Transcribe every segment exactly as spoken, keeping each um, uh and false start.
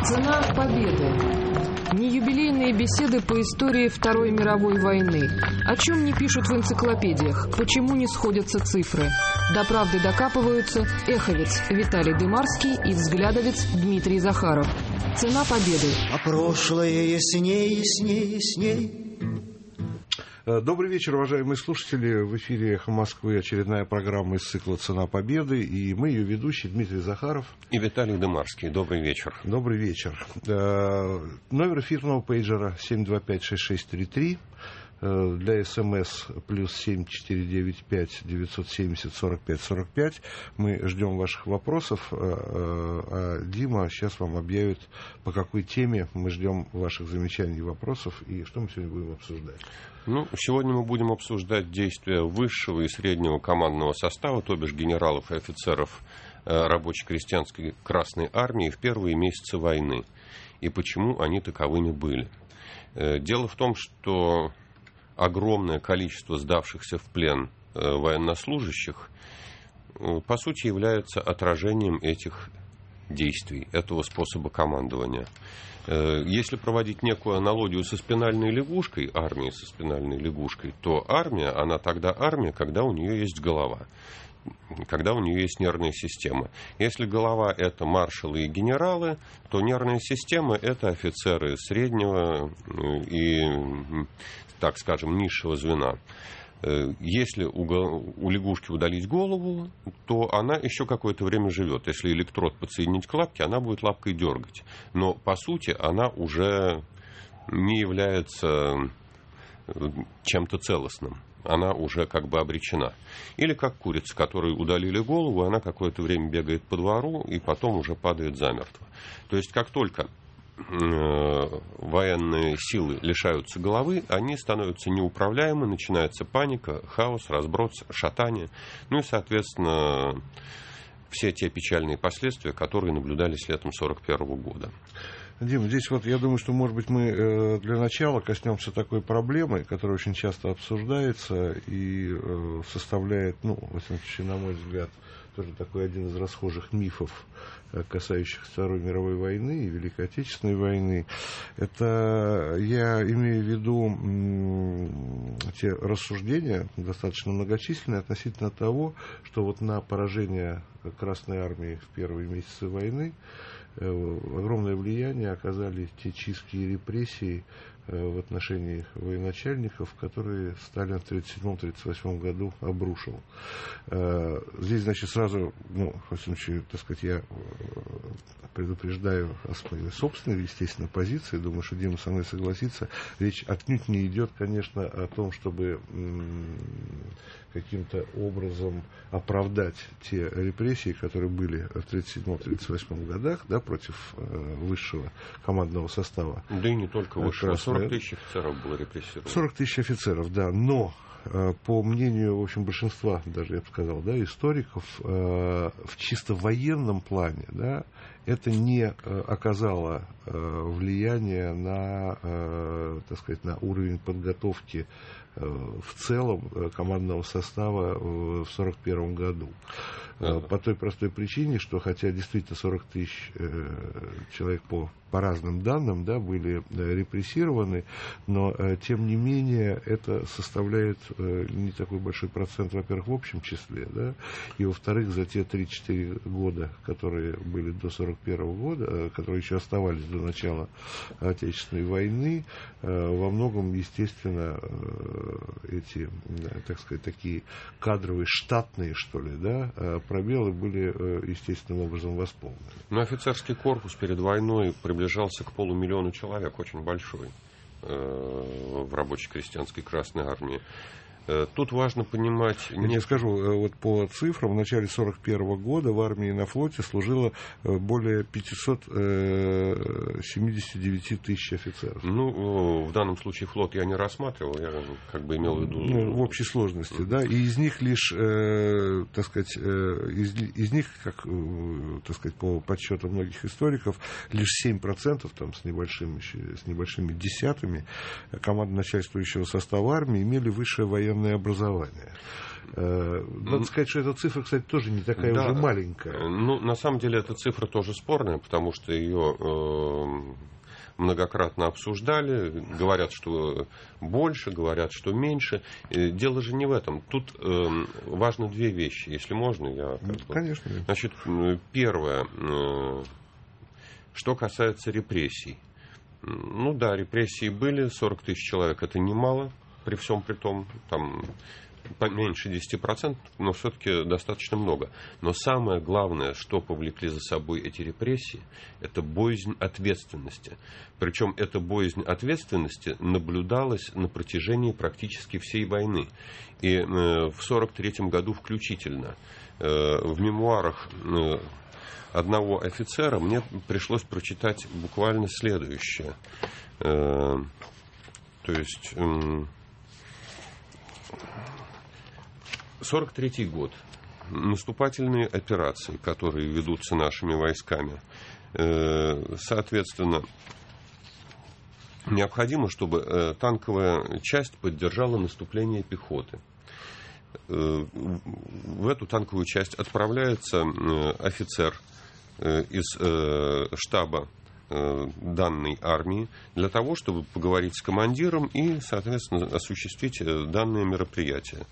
Цена победы. Неюбилейные беседы по истории Второй мировой войны. О чем не пишут в энциклопедиях, почему не сходятся цифры. До правды докапываются эховец Виталий Дымарский и взглядовец Дмитрий Захаров. Цена победы. А прошлое ясней, ясней, ясней. Добрый вечер, уважаемые слушатели. В эфире «Эхо Москвы» очередная программа из цикла «Цена победы». И мы, ее ведущие, Дмитрий Захаров и Виталий Дымарский. Добрый вечер. Добрый вечер. Номер эфирного пейджера семь два пять шесть шесть три три. Для СМС плюс семь четыре девять пять девятьсот семьдесят сорок пять сорок пять. Мы ждем ваших вопросов. А Дима сейчас вам объявит, по какой теме мы ждем ваших замечаний и вопросов, и что мы сегодня будем обсуждать. Ну, сегодня мы будем обсуждать действия высшего и среднего командного состава, то бишь генералов и офицеров рабоче-крестьянской Красной Армии в первые месяцы войны, и почему они таковыми были. Дело в том, что огромное количество сдавшихся в плен военнослужащих, по сути, является отражением этих действий, этого способа командования. Если проводить некую аналогию со спинальной лягушкой, армией со спинальной лягушкой, то армия, она тогда армия, когда у нее есть голова, когда у нее есть нервная система. Если голова — это маршалы и генералы, то нервная система — это офицеры среднего и, так скажем, низшего звена. Если у, у лягушки удалить голову, то она еще какое-то время живет. Если электрод подсоединить к лапке, она будет лапкой дергать. Но, по сути, она уже не является чем-то целостным. Она уже как бы обречена. Или как курица, которой удалили голову, она какое-то время бегает по двору и потом уже падает замертво. То есть, как только военные силы лишаются головы, они становятся неуправляемы, начинается паника, хаос, разброд, шатание, ну и, соответственно, все те печальные последствия, которые наблюдались летом сорок первого года. Дим, здесь вот я думаю, что, может быть, мы для начала коснемся такой проблемы, которая очень часто обсуждается и составляет, ну, во всяком случае, на мой взгляд, тоже такой один из расхожих мифов, касающихся Второй мировой войны и Великой Отечественной войны. Это я имею в виду м, те рассуждения, достаточно многочисленные, относительно того, что вот на поражение Красной Армии в первые месяцы войны э, огромное влияние оказали те чистки и репрессии э, в отношении военачальников, которые Сталин в тридцать седьмом — тридцать восьмом году обрушил. Э, здесь, значит, сразу, ну, в всяком случае, так сказать, я предупреждаю о своей собственной, естественно, позиции. Думаю, что Дима со мной согласится. Речь отнюдь не идет, конечно, о том, чтобы м- каким-то образом оправдать те репрессии, которые были в тридцать седьмом — тридцать восьмом годах, да, против э, высшего командного состава. Да и не только высшего. сорок тысяч офицеров было репрессировано. сорок тысяч офицеров, да. Но по мнению, в общем, большинства, даже я бы сказал, да, историков, в чисто военном плане, да, это не оказало влияния на, так сказать, на уровень подготовки в целом командного состава в сорок первом году. Uh-huh. По той простой причине, что хотя действительно сорок тысяч человек по, по разным данным, да, были репрессированы, но тем не менее это составляет не такой большой процент, во-первых, в общем числе, да, и во-вторых, за те три-четыре года, которые были до сорок первого года, которые еще оставались до начала Отечественной войны, во многом, естественно, эти, так сказать, такие кадровые, штатные, что ли, да, пробелы были естественным образом восполнены. Но офицерский корпус перед войной приближался к полумиллиону человек, очень большой, в рабоче-крестьянской Красной Армии. Тут важно понимать... Я не скажу, вот по цифрам, в начале сорок первого года в армии и на флоте служило более пятьсот семьдесят девять тысяч офицеров. Ну, в данном случае флот я не рассматривал, я как бы имел в виду... Ну, в общей сложности, mm-hmm. да, и из них лишь, э, так сказать, э, из, из них, как, э, так сказать, по подсчетам многих историков, лишь семь процентов, там, с небольшими, с небольшими десятыми командно-начальствующего состава армии имели высшее военное военное образование. Надо сказать, что эта цифра, кстати, тоже не такая да, уже маленькая. Ну, на самом деле, эта цифра тоже спорная, потому что ее э, многократно обсуждали. Говорят, что больше, говорят, что меньше. Дело же не в этом. Тут э, важно две вещи, если можно. Я, как бы... Конечно. Значит, первое, э, что касается репрессий. Ну да, репрессии были, сорок тысяч человек, это немало, при всем при том, там... поменьше десять процентов, но все-таки достаточно много. Но самое главное, что повлекли за собой эти репрессии, это боязнь ответственности. Причем эта боязнь ответственности наблюдалась на протяжении практически всей войны. И э, в сорок третьем году включительно э, в мемуарах э, одного офицера мне пришлось прочитать буквально следующее. Э, то есть... Э, сорок третий год. Наступательные операции, которые ведутся нашими войсками. Соответственно, необходимо, чтобы танковая часть поддержала наступление пехоты. В эту танковую часть отправляется офицер из штаба данной армии для того, чтобы поговорить с командиром и, соответственно, осуществить данное мероприятие.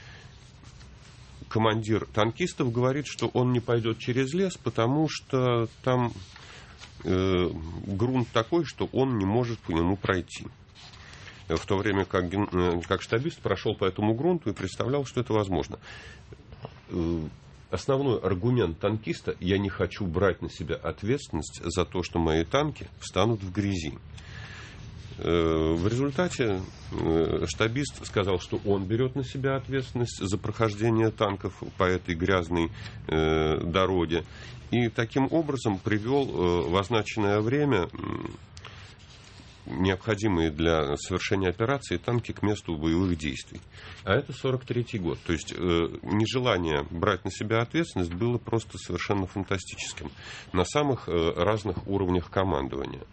Командир танкистов говорит, что он не пойдет через лес, потому что там э, грунт такой, что он не может по нему пройти. В то время как, э, как штабист прошел по этому грунту и представлял, что это возможно. Э, основной аргумент танкиста: я не хочу брать на себя ответственность за то, что мои танки встанут в грязи. В результате штабист сказал, что он берет на себя ответственность за прохождение танков по этой грязной дороге. И таким образом привел в означенное время необходимые для совершения операции танки к месту боевых действий. А это сорок третий год. То есть нежелание брать на себя ответственность было просто совершенно фантастическим на самых разных уровнях командования.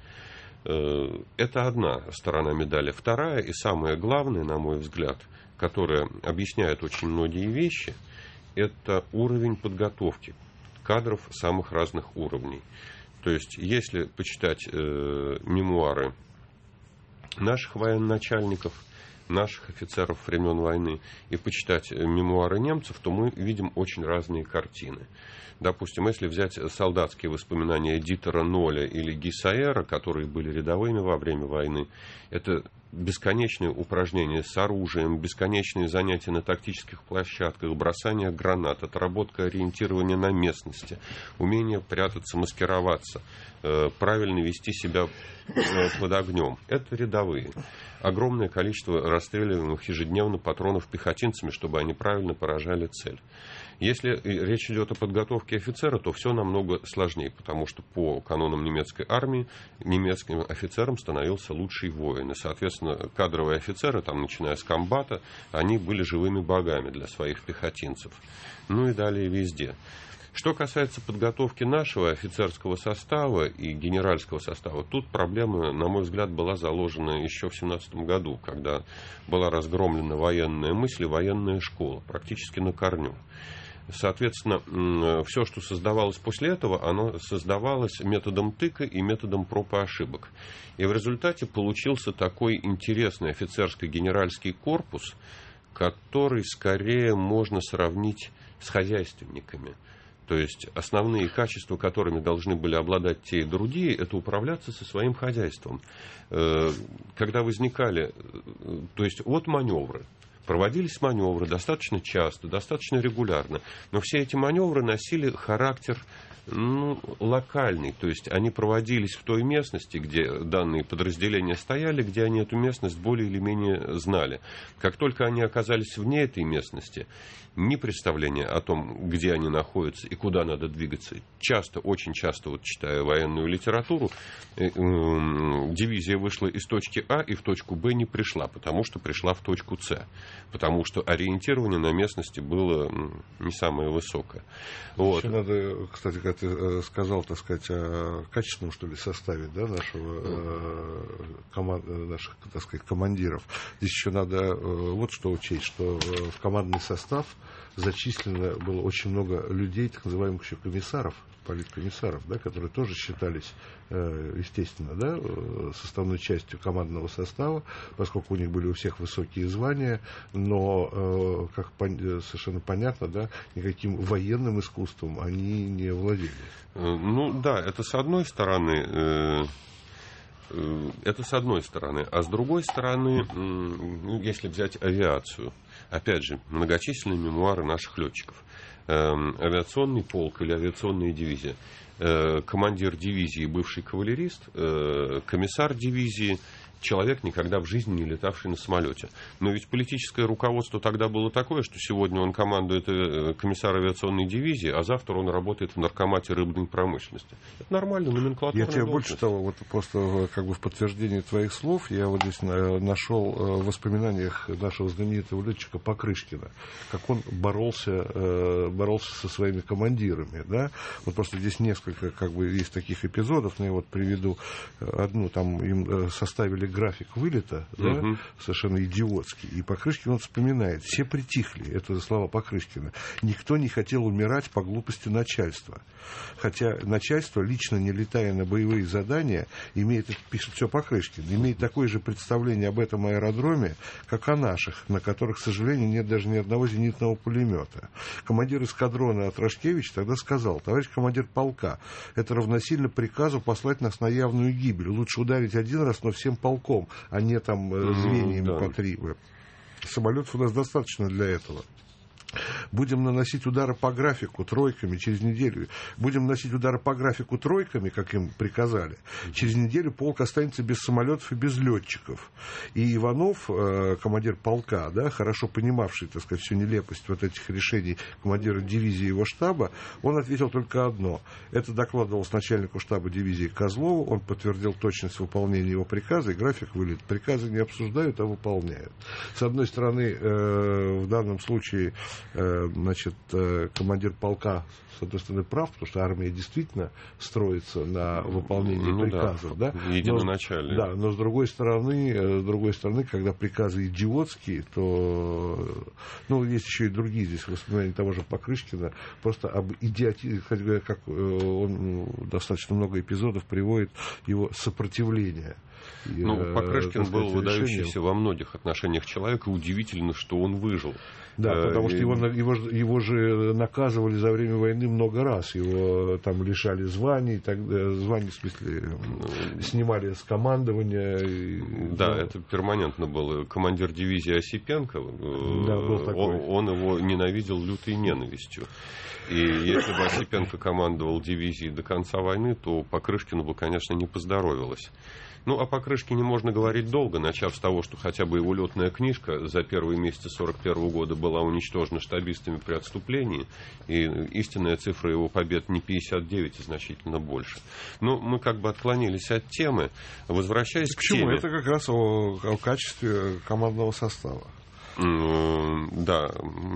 Это одна сторона медали. Вторая и самая главная, на мой взгляд, которая объясняет очень многие вещи, это уровень подготовки кадров самых разных уровней. То есть, если почитать э, мемуары наших военачальников, наших офицеров времен войны, и почитать мемуары немцев, то мы видим очень разные картины. Допустим, если взять солдатские воспоминания Дитера Ноля или Гиссаэра, которые были рядовыми во время войны, это бесконечные упражнения с оружием, бесконечные занятия на тактических площадках, бросание гранат, отработка ориентирования на местности, умение прятаться, маскироваться, правильно вести себя под огнем. Это рядовые. Огромное количество расстреливаемых ежедневно патронов пехотинцами, чтобы они правильно поражали цель. Если речь идет о подготовке офицера, то все намного сложнее, потому что по канонам немецкой армии немецким офицером становился лучший воин. И, соответственно, кадровые офицеры, там, начиная с комбата, они были живыми богами для своих пехотинцев. Ну и далее везде. Что касается подготовки нашего офицерского состава и генеральского состава, тут проблема, на мой взгляд, была заложена еще в семнадцатом году, когда была разгромлена военная мысль и военная школа, практически на корню. Соответственно, все, что создавалось после этого, оно создавалось методом тыка и методом проб и ошибок. И в результате получился такой интересный офицерско-генеральский корпус, который скорее можно сравнить с хозяйственниками. То есть основные качества, которыми должны были обладать те и другие, это управляться со своим хозяйством. Когда возникали, то есть вот маневры. Проводились маневры достаточно часто, достаточно регулярно, но все эти маневры носили характер ну, локальный, то есть они проводились в той местности, где данные подразделения стояли, где они эту местность более или менее знали. Как только они оказались вне этой местности, ни представления о том, где они находятся и куда надо двигаться. Часто, очень часто, вот читая военную литературу, э, э, дивизия вышла из точки А и в точку Б не пришла, потому что пришла в точку С, потому что ориентирование на местности было не самое высокое. Вот. Еще надо, кстати, к ты сказал, так сказать, о качественном, что ли, составе, да, нашего э, команд, наших, так сказать, командиров. Здесь еще надо э, вот что учесть, что в командный состав зачислено было очень много людей, так называемых еще комиссаров, политкомиссаров, да, которые тоже считались, естественно, да, составной частью командного состава, поскольку у них были у всех высокие звания, но, как совершенно понятно, да, никаким военным искусством они не владели. Ну да, это с одной стороны... Это с одной стороны. А с другой стороны, ну, если взять авиацию, опять же, многочисленные мемуары наших летчиков. Авиационный полк или авиационная дивизия. Командир дивизии, бывший кавалерист, комиссар дивизии, человек, никогда в жизни не летавший на самолете. Но ведь политическое руководство тогда было такое, что сегодня он командует комиссар авиационной дивизии, а завтра он работает в наркомате рыбной промышленности. Это нормально, номенклатурная Я тебе должность. больше того, вот просто как бы в подтверждение твоих слов, я вот здесь нашел в воспоминаниях нашего знаменитого летчика Покрышкина, как он боролся, боролся со своими командирами, да. Вот просто здесь несколько как бы есть таких эпизодов, но я вот приведу одну, там им составили график вылета, да, угу. совершенно идиотский. И Покрышкин, он вспоминает, все притихли, это слова Покрышкина, никто не хотел умирать по глупости начальства. Хотя начальство, лично не летая на боевые задания, имеет, пишет все Покрышкин, имеет такое же представление об этом аэродроме, как о наших, на которых, к сожалению, нет даже ни одного зенитного пулемета. Командир эскадрона Атрашкевич тогда сказал: товарищ командир полка, это равносильно приказу послать нас на явную гибель. Лучше ударить один раз, но всем полком, а не там звеньями mm, да. по три. Самолетов у нас достаточно для этого. Будем наносить удары по графику тройками через неделю. Будем наносить удары по графику тройками, как им приказали. Через неделю полк останется без самолетов и без летчиков. И Иванов, командир полка, да, хорошо понимавший, так сказать, всю нелепость вот этих решений командира дивизии его штаба, он ответил только одно. Это докладывалось начальнику штаба дивизии Козлову. Он подтвердил точность выполнения его приказа, и график вылет. Приказы не обсуждают, а выполняют. С одной стороны, в данном случае, значит, командир полка, с одной стороны, прав, потому что армия действительно строится на выполнении ну, приказов, да, да? Единоначалие. Но, да, но с другой стороны, с другой стороны, когда приказы идиотские, то, ну, есть еще и другие здесь воспоминания того же Покрышкина, просто об идиотизме, как он достаточно много эпизодов приводит его сопротивление. Ну, Покрышкин был выдающийся во многих отношениях человек, и удивительно, что он выжил. Да, потому что его, его, его же наказывали за время войны много раз. Его там лишали званий, так, званий, в смысле, снимали с командования. Да, да, это перманентно было. Командир дивизии Осипенко, да, был такой. Он, он его ненавидел лютой ненавистью. И если бы Осипенко командовал дивизией до конца войны, то Покрышкину бы, конечно, не поздоровилось. Ну, о Покрышкине можно говорить долго, начав с того, что хотя бы его летная книжка за первые месяцы сорок первого года была уничтожена штабистами при отступлении, и истинная цифра его побед не пятьдесят девять, а значительно больше. Но мы как бы отклонились от темы, возвращаясь к теме. Почему? Это как раз о, о качестве командного состава. Да.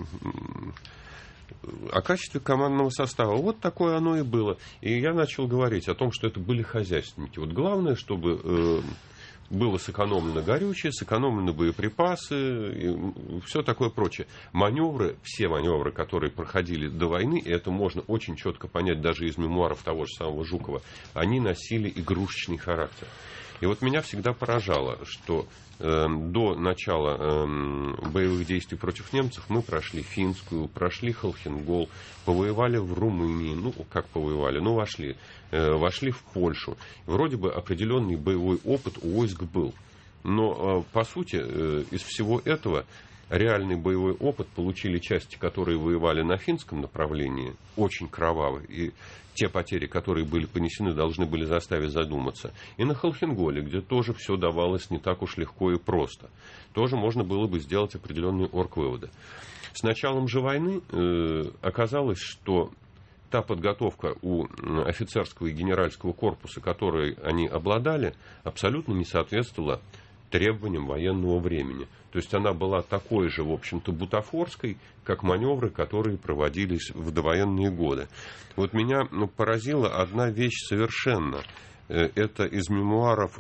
О качестве командного состава. Вот такое оно и было. И я начал говорить о том, что это были хозяйственники. Вот главное, чтобы э, было сэкономлено горючее, сэкономлены боеприпасы и все такое прочее. Маневры, все маневры, которые проходили до войны, и это можно очень четко понять даже из мемуаров того же самого Жукова, они носили игрушечный характер. И вот меня всегда поражало, что э, до начала э, боевых действий против немцев мы прошли Финскую, прошли Холхенгол, повоевали в Румынии, ну, как повоевали, ну, вошли, э, вошли в Польшу. Вроде бы определенный боевой опыт у войск был. Но, э, по сути, э, из всего этого реальный боевой опыт получили части, которые воевали на финском направлении, очень кровавые, и те потери, которые были понесены, должны были заставить задуматься. И на Холхенголе, где тоже все давалось не так уж легко и просто, тоже можно было бы сделать определенные оргвыводы. С началом же войны э, оказалось, что та подготовка у офицерского и генеральского корпуса, которой они обладали, абсолютно не соответствовала требованиям военного времени. То есть она была такой же, в общем-то, бутафорской, как маневры, которые проводились в довоенные годы. Вот меня поразила одна вещь совершенно. Это из мемуаров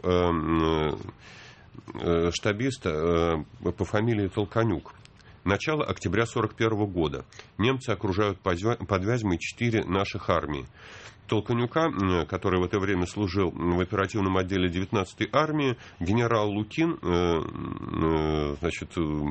штабиста по фамилии Толканюк. Начало октября сорок первого года. Немцы окружают под Вязьмой четыре наших армии. Толканюка, который в это время служил в оперативном отделе девятнадцатой армии, генерал Лукин, значит,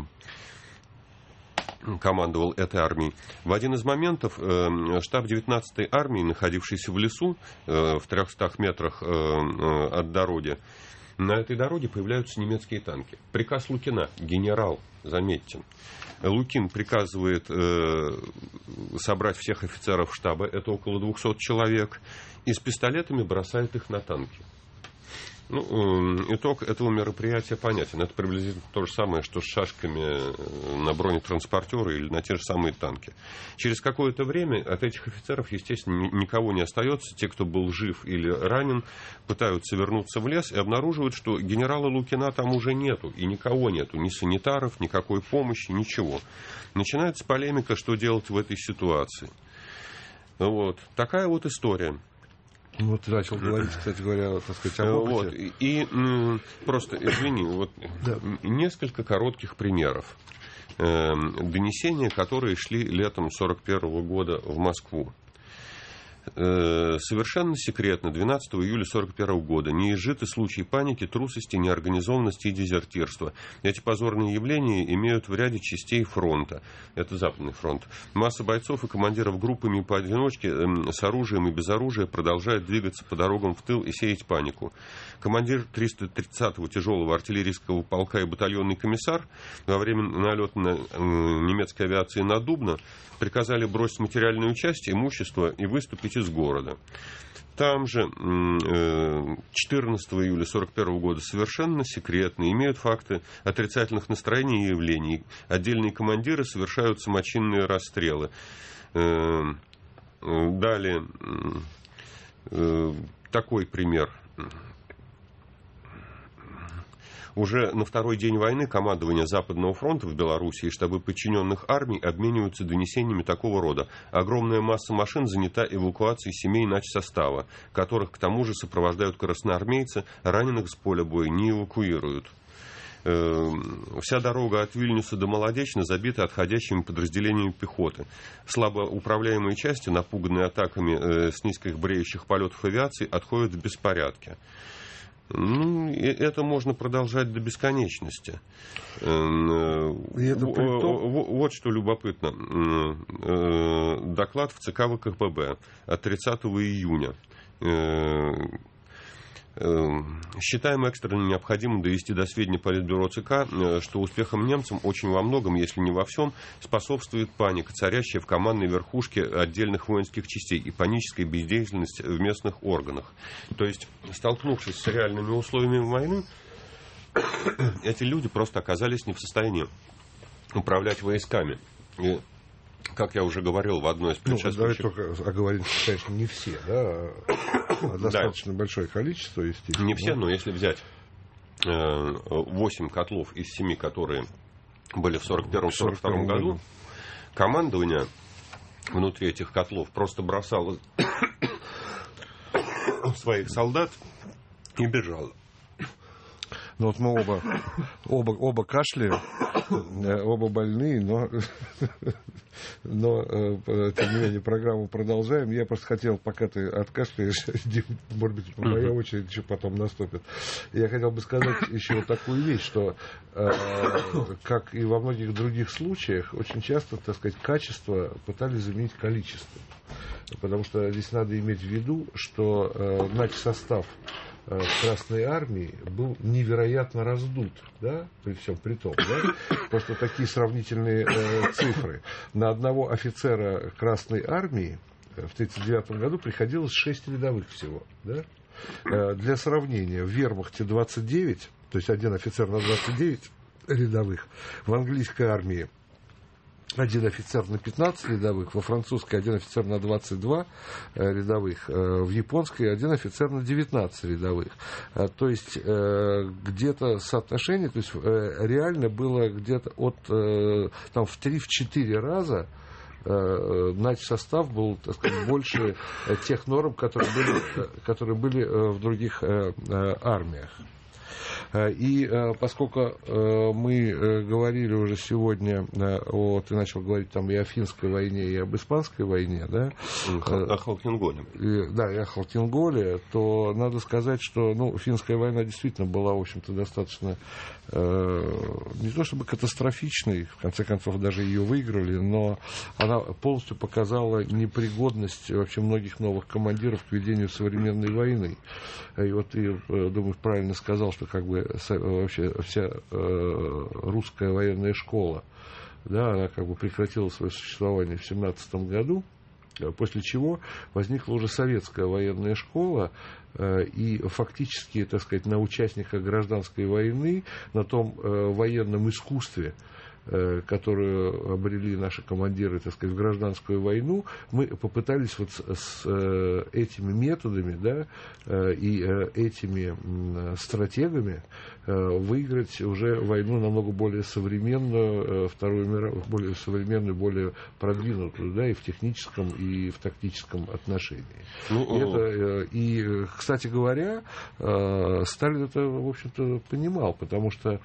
командовал этой армией. В один из моментов штаб девятнадцатой армии, находившийся в лесу в трехстах метрах от дороги, на этой дороге появляются немецкие танки. Приказ Лукина, генерал, заметьте. Лукин приказывает э, собрать всех офицеров штаба, это около двухсот человек, и с пистолетами бросает их на танки. Ну, э, итог этого мероприятия понятен. Это приблизительно то же самое, что с шашками на бронетранспортеры или на те же самые танки. Через какое-то время от этих офицеров, естественно, никого не остается. Те, кто был жив или ранен, пытаются вернуться в лес и обнаруживают, что генерала Лукина там уже нету, и никого нету, ни санитаров, никакой помощи, ничего. Начинается полемика, что делать в этой ситуации. Вот. Такая вот история. Ну, ты начал говорить, кстати говоря, так сказать, о вот. И м, просто, извини, вот да. Несколько коротких примеров. Э, донесения, которые шли летом сорок первого года в Москву. Э, совершенно секретно двенадцатого июля сорок первого года не изжиты случаи паники, трусости, неорганизованности и дезертирства. Эти позорные явления имеют в ряде частей фронта. Это Западный фронт. Масса бойцов и командиров группами и поодиночке э, с оружием и без оружия продолжает двигаться по дорогам в тыл и сеять панику. Командир триста тридцатого тяжелого артиллерийского полка и батальонный комиссар во время налета на, э, немецкой авиации на Дубно приказали бросить материальную часть, имущество и выступить из города. Там же четырнадцатого июля сорок первого года совершенно секретно имеют факты отрицательных настроений и явлений. Отдельные командиры совершают самочинные расстрелы. Далее такой пример. Уже на второй день войны командование Западного фронта в Белоруссии и штабы подчиненных армий обмениваются донесениями такого рода. Огромная масса машин занята эвакуацией семей начсостава, которых к тому же сопровождают красноармейцы, раненых с поля боя не эвакуируют. Вся дорога от Вильнюса до Молодечно забита отходящими подразделениями пехоты. Слабо управляемые части, напуганные атаками с низких бреющих полетов авиации, отходят в беспорядке. Ну, это можно продолжать до бесконечности. Это вот что любопытно. Доклад в ЦК ВКПБ от тридцатого июня. Считаем экстренно необходимым довести до сведения Политбюро ЦК, что успехом немцам очень во многом, если не во всем, способствует паника, царящая в командной верхушке отдельных воинских частей и паническая бездеятельность в местных органах. То есть, столкнувшись с реальными условиями войны, эти люди просто оказались не в состоянии управлять войсками. И, как я уже говорил в одной из предшествующих... Ну, давай только оговорим, конечно, не все, да, а достаточно да. большое количество, естественно. Не все, но если взять восемь котлов из семи, которые были в сорок первом — сорок втором году, командование внутри этих котлов просто бросало своих солдат и бежало. Ну вот мы оба, оба, оба кашляем, оба больные, но, но тем не менее программу продолжаем. Я просто хотел, пока ты откашляешь, может быть, моя очередь еще потом наступит. Я хотел бы сказать еще вот такую вещь, что, как и во многих других случаях, очень часто, так сказать, качество пытались заменить количеством. Потому что здесь надо иметь в виду, что начсостав Красной Армии был невероятно раздут, да, при всем при том, да, просто такие сравнительные э, цифры. На одного офицера Красной Армии в тридцать девятом году приходилось шесть рядовых всего, да. Э, для сравнения, в вермахте двадцать девять, то есть один офицер на двадцать девять рядовых, в английской армии один офицер на пятнадцать рядовых, во французской один офицер на двадцать два рядовых, в японской один офицер на девятнадцать рядовых. То есть где-то соотношение, то есть реально было где-то от там, в три-четыре раза начсостав был, так сказать, больше тех норм, которые были, которые были в других армиях. И поскольку мы говорили уже сегодня, о, ты начал говорить там и о финской войне, и об испанской войне, да? О Халтинголе. Да, и о Халтинголе, то надо сказать, что ну, финская война действительно была, в общем-то, достаточно не то чтобы катастрофичной, в конце концов даже ее выиграли, но она полностью показала непригодность вообще многих новых командиров к ведению современной войны. И вот ты, думаю, правильно сказал, что как бы вообще вся э, русская военная школа, да, она как бы прекратила свое существование в семнадцатом году, после чего возникла уже советская военная школа, э, и фактически, так сказать, на участниках гражданской войны, на том э, военном искусстве, которую обрели наши командиры, так сказать, в гражданскую войну, мы попытались вот с, с этими методами, да, и этими стратегами выиграть уже войну намного более современную, Вторую мировую, более современную, более продвинутую, да, и в техническом, и в тактическом отношении. Ну, и, это, и, кстати говоря, Сталин это, в общем-то, понимал, потому что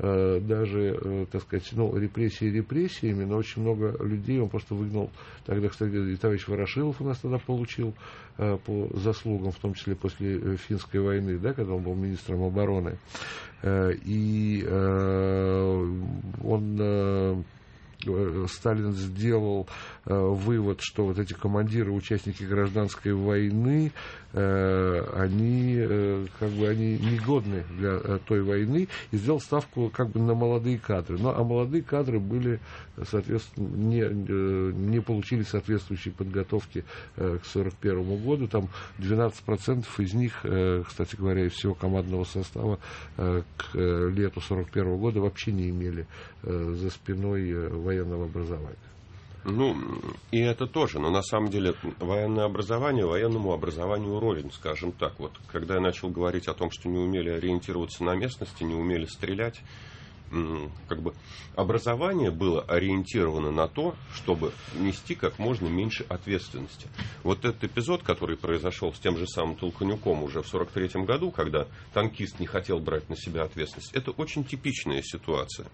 даже, так сказать, ну, репрессии репрессиями, но очень много людей он просто выгнал. Тогда, кстати, и товарищ Ворошилов у нас тогда получил э, по заслугам, в том числе после финской войны, да, когда он был министром обороны. Э, и э, он... Э, Сталин сделал э, вывод, что вот эти командиры, участники гражданской войны, э, они, э, как бы, они негодны для э, той войны, и сделал ставку как бы на молодые кадры. Ну, а молодые кадры были, соответственно, не, э, не получили соответствующей подготовки э, к сорок первому году. Там двенадцать процентов из них, э, кстати говоря, из всего командного состава э, к э, лету сорок первого года вообще не имели э, за спиной э, военного образования. Ну, и это тоже, но на самом деле военное образование военному образованию рознь, скажем так. Вот, когда я начал говорить о том, что не умели ориентироваться на местности, не умели стрелять, как бы образование было ориентировано на то, чтобы нести как можно меньше ответственности. Вот этот эпизод, который произошел с тем же самым Толканюком уже в сорок третьем году, когда танкист не хотел брать на себя ответственность, это очень типичная ситуация.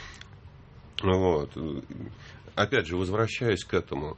Вот. Опять же, возвращаясь к этому,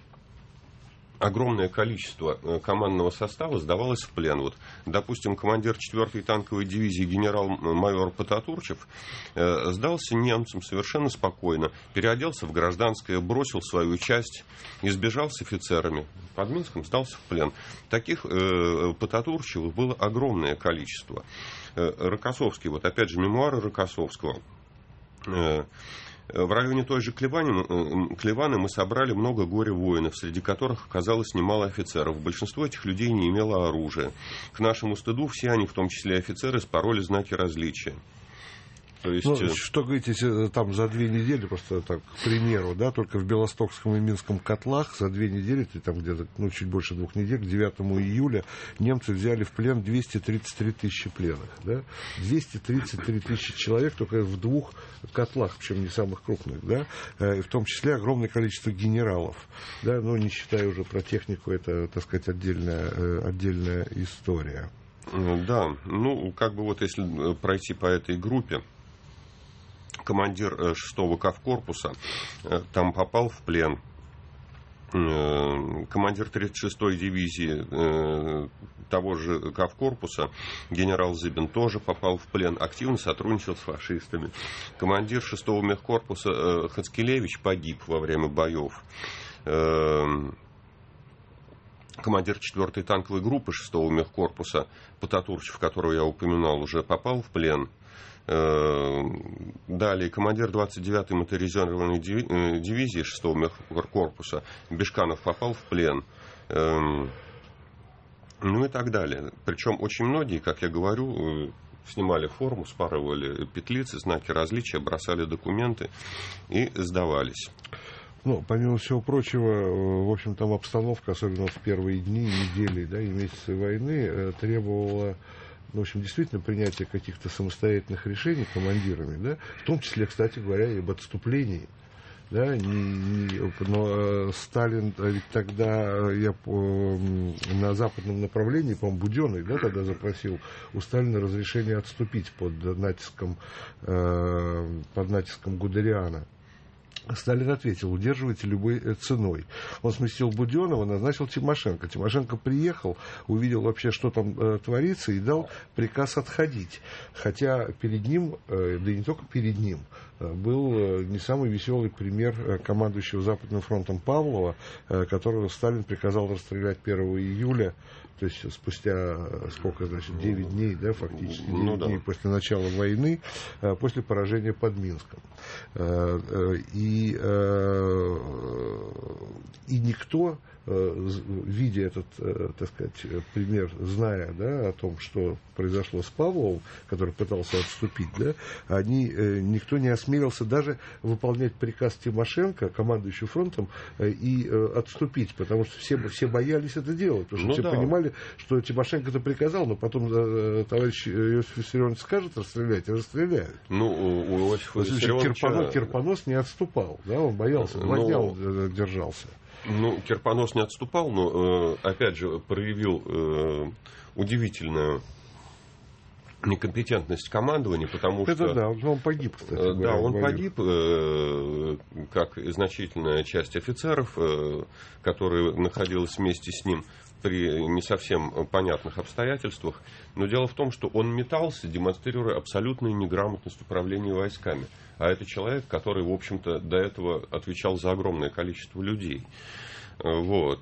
огромное количество командного состава сдавалось в плен. Вот, допустим, командир четвёртой танковой дивизии генерал-майор Потатурчев э, сдался немцам совершенно спокойно, переоделся в гражданское, бросил свою часть и сбежал с офицерами. Под Минском сдался в плен. Таких э, Потатурчевых было огромное количество. Э, Рокоссовский, вот опять же, мемуары Рокоссовского. Э, В районе той же Клеваны, Клеваны мы собрали много горе-воинов, среди которых оказалось немало офицеров. Большинство этих людей не имело оружия. К нашему стыду все они, в том числе и офицеры, спороли знаки различия. То есть... Ну, что говорить, если там за две недели, просто так, к примеру, да, только в Белостокском и Минском котлах за две недели, там где-то, ну, чуть больше двух недель, к девятому июля немцы взяли в плен двести тридцать три тысячи пленных, да, двести тридцать три тысячи человек только в двух котлах, причем не самых крупных, да, в том числе огромное количество генералов, да, но не считая уже про технику, это, так сказать, отдельная, отдельная история. Да, ну, как бы вот если пройти по этой группе, командир шестого кавкорпуса там попал в плен. Командир тридцать шестой дивизии того же кавкорпуса генерал Зыбин тоже попал в плен, активно сотрудничал с фашистами. Командир шестого мехкорпуса Хацкелевич погиб во время боев. Командир четвёртой танковой группы шестого мехкорпуса Потатурчев, которого я упоминал, уже попал в плен. Далее командир двадцать девятой моторизированной дивизии шестого мехкорпуса Бешканов попал в плен. Ну и так далее. Причем очень многие, как я говорю, снимали форму, спарывали петлицы, знаки различия, бросали документы и сдавались. Ну, помимо всего прочего, в общем, там обстановка, особенно в первые дни, недели, да, и месяцы войны, требовала, в общем, действительно принятия каких-то самостоятельных решений командирами, да, в том числе, кстати говоря, и об отступлении. Да, не, не, но Сталин ведь тогда я, на западном направлении, по-моему, Буденный, да, тогда запросил у Сталина разрешение отступить под натиском, э, под натиском Гудериана. Сталин ответил: удерживайте любой ценой. Он сместил Буденного, назначил Тимошенко. Тимошенко приехал, увидел вообще, что там э, творится, и дал приказ отходить. Хотя перед ним, э, да и не только перед ним, э, был э, не самый веселый пример э, командующего Западным фронтом Павлова, э, которого Сталин приказал расстрелять первого июля. То есть спустя, сколько, значит, девять дней, да, фактически, девять ну, да. дней после начала войны, после поражения под Минском. И, и никто, видя этот, так сказать, пример, зная, да, о том, что произошло с Павловым, который пытался отступить, да, они, никто не осмелился даже выполнять приказ Тимошенко, командующего фронтом, и отступить, потому что все, все боялись это делать, потому что ну, все да. понимали, что Тимошенко это приказал, но потом товарищ Иосиф Виссарионович скажет расстрелять, и расстреляют. Ну, у Иосифа Виссарионовича... Кирпонос, Кирпонос не отступал, да, он боялся, два дня он держался. Ну, Кирпонос не отступал, но, э, опять же, проявил э, удивительную некомпетентность командования, потому это что... Это да, он погиб, кстати. Э, да, он боюсь. погиб, э, как и значительная часть офицеров, э, которые находилась вместе с ним при не совсем понятных обстоятельствах. Но дело в том, что он метался, демонстрируя абсолютную неграмотность управления войсками. А это человек, который, в общем-то, до этого отвечал за огромное количество людей. Вот.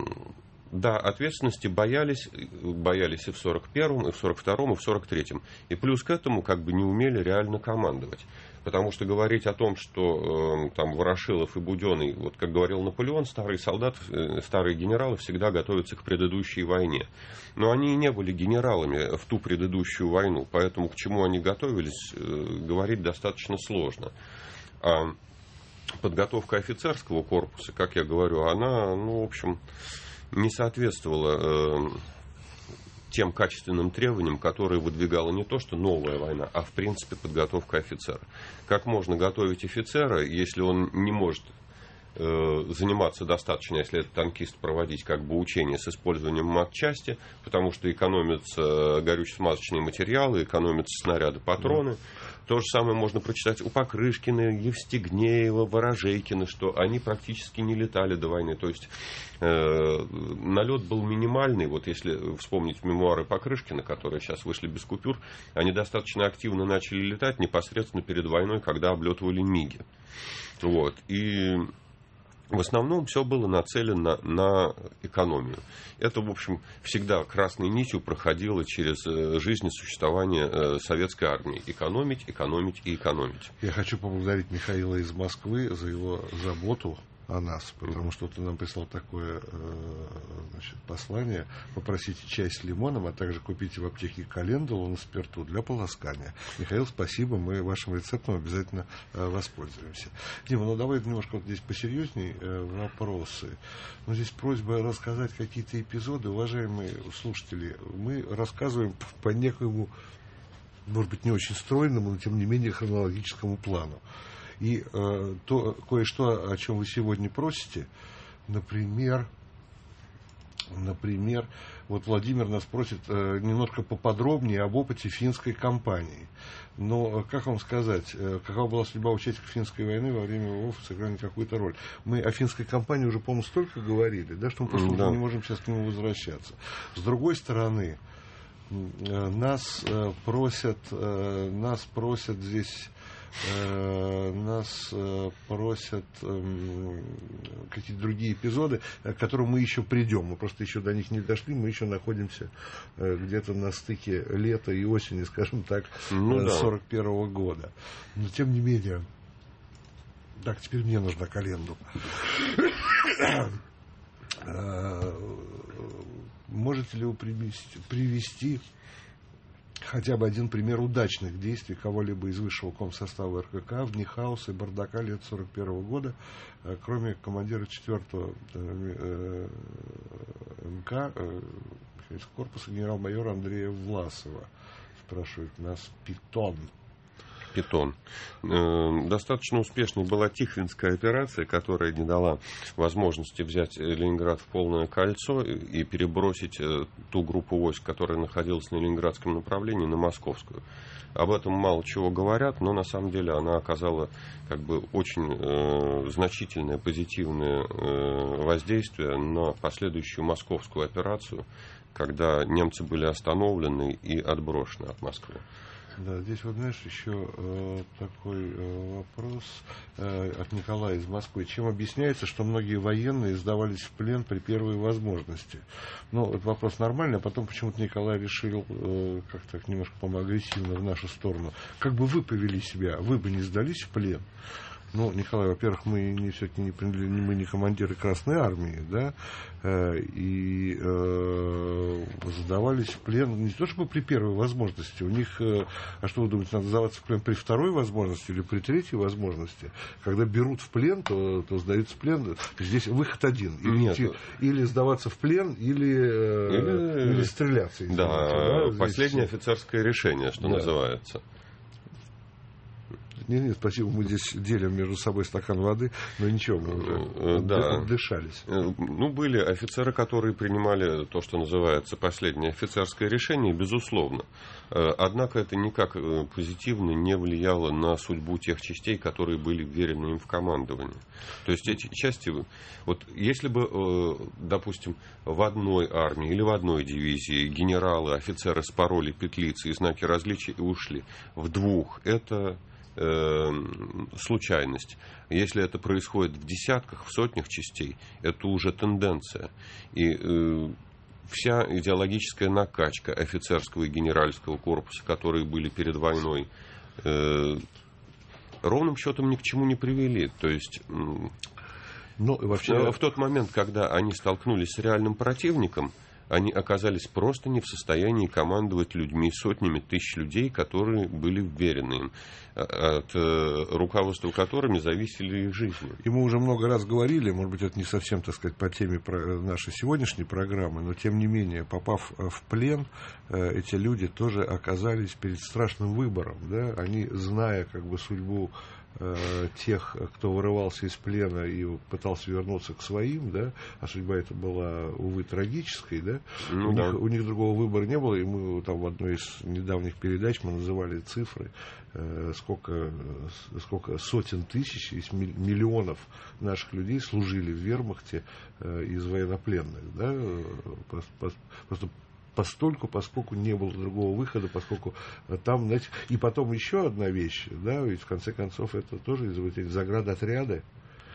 Да, ответственности боялись, боялись и в сорок первом, и в сорок втором, и в сорок третьем. И плюс к этому как бы не умели реально командовать. Потому что говорить о том, что э, там Ворошилов и Буденный, вот как говорил Наполеон, старые солдаты, э, старые генералы всегда готовятся к предыдущей войне. Но они и не были генералами в ту предыдущую войну, поэтому к чему они готовились, э, говорить достаточно сложно. А подготовка офицерского корпуса, как я говорю, она, ну, в общем, не соответствовала... Э, тем качественным требованиям, которые выдвигала не то что новая война, а в принципе подготовка офицера. Как можно готовить офицера, если он не может э, заниматься достаточно, если это танкист, проводить как бы учения с использованием матчасти, потому что экономятся горюче-смазочные материалы, экономятся снаряды, патроны. Mm. То же самое можно прочитать у Покрышкина, Евстигнеева, Ворожейкина, что они практически не летали до войны. То есть э, налет был минимальный. Вот если вспомнить мемуары Покрышкина, которые сейчас вышли без купюр, они достаточно активно начали летать непосредственно перед войной, когда облетывали МиГи. Вот. И в основном все было нацелено на экономию. Это, в общем, всегда красной нитью проходило через жизнь и существование советской армии. Экономить, экономить и экономить. Я хочу поблагодарить Михаила из Москвы за его заботу о нас, потому что он нам прислал такое значит, послание: попросите чай с лимоном, а также купите в аптеке календулу на спирту для полоскания. Михаил, спасибо, мы вашим рецептом обязательно воспользуемся. Дима, ну давай немножко вот здесь посерьезней вопросы. Ну, здесь просьба рассказать какие-то эпизоды. Уважаемые слушатели, мы рассказываем по некоему, может быть, не очень стройному, но тем не менее хронологическому плану. И э, то, кое-что, о чем вы сегодня просите, например, например, вот Владимир нас просит э, немножко поподробнее об опыте финской кампании. Но, как вам сказать, э, какова была судьба участников финской войны во время ВОВ, сыграли какую-то роль? Мы о финской кампании уже, по-моему, столько говорили, да, что мы просто да. не можем сейчас к нему возвращаться. С другой стороны, э, нас э, просят, э, нас просят здесь... нас просят какие-то другие эпизоды, к которым мы еще придем. Мы просто еще до них не дошли, мы еще находимся где-то на стыке лета и осени, скажем так, ну, сорок первого года. Но тем не менее... Так, теперь мне нужна календула. Можете ли вы привести... привести хотя бы один пример удачных действий кого-либо из высшего комсостава эр ка ка в дни хаоса и бардака лет сорок первого года, кроме командира четвёртого эм ка корпуса генерал-майора Андрея Власова. Спрашивает нас Питон. Питон. Достаточно успешной была Тихвинская операция, которая не дала возможности взять Ленинград в полное кольцо и перебросить ту группу войск, которая находилась на ленинградском направлении, на московскую. Об этом мало чего говорят, но на самом деле она оказала как бы очень э, значительное позитивное э, воздействие на последующую московскую операцию, когда немцы были остановлены и отброшены от Москвы. Да, здесь вот, знаешь, еще э, такой э, вопрос э, от Николая из Москвы. Чем объясняется, что многие военные сдавались в плен при первой возможности? Ну, этот вопрос нормальный, а потом почему-то Николай решил э, как-то немножко, по-моему, агрессивно в нашу сторону. Как бы вы повели себя, вы бы не сдались в плен? Ну, Николай, во-первых, мы не, все-таки не, мы не командиры Красной Армии, да, э, и э, сдавались в плен не то чтобы при первой возможности, у них, э, а что вы думаете, надо сдаваться в плен при второй возможности или при третьей возможности? Когда берут в плен, то, то сдаются в плен, здесь выход один, или, идти, или сдаваться в плен, или, э, или... или стреляться. Да, да, здесь... последнее офицерское решение, что да. называется. Нет, нет, спасибо, мы здесь делим между собой стакан воды, но ничего, мы уже да. отдышались. Ну, были офицеры, которые принимали то, что называется последнее офицерское решение, безусловно. Однако это никак позитивно не влияло на судьбу тех частей, которые были вверены им в командование. То есть эти части, вот если бы, допустим, в одной армии или в одной дивизии генералы, офицеры спороли петлицы и знаки различия и ушли, в двух это... случайность. Если это происходит в десятках, в сотнях частей, это уже тенденция. И э, вся идеологическая накачка офицерского и генеральского корпуса, которые были перед войной, э, ровным счетом ни к чему не привели. То есть э, ну, вообще... в тот момент, когда они столкнулись с реальным противником, они оказались просто не в состоянии командовать людьми, сотнями тысяч людей, которые были вверены им, от руководства которыми зависели их жизни. И мы уже много раз говорили, может быть, это не совсем, так сказать, по теме нашей сегодняшней программы, но тем не менее, попав в плен, эти люди тоже оказались перед страшным выбором. Да? Они, зная как бы судьбу тех, кто вырывался из плена и пытался вернуться к своим, да, а судьба эта была, увы, трагической, да, ну, у, да. Них, у них другого выбора не было, и мы там в одной из недавних передач мы называли цифры, э, сколько, сколько сотен тысяч, миллионов наших людей служили в вермахте э, из военнопленных, да, просто постольку, поскольку не было другого выхода, поскольку там, знаете, и потом еще одна вещь, да, ведь в конце концов это тоже из заградотряды,